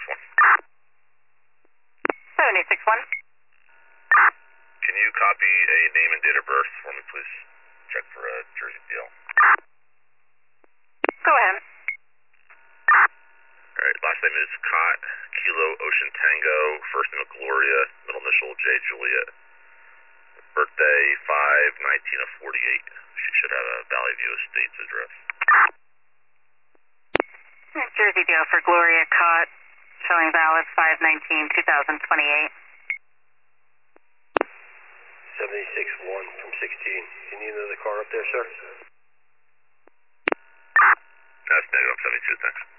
761. Can you copy a name and date of birth for me, please? Check for a Jersey deal. Go ahead. Alright, last name is Cott, Kilo Ocean Tango, first name of Gloria, middle initial J Juliet. Birthday 5/19 of 48. She should have a Valley View Estates address. Jersey deal for Gloria Cott, showing valid 5/19/2028. 76-1 from 16. Can you know the car up there, sir? That's negative 72, thanks.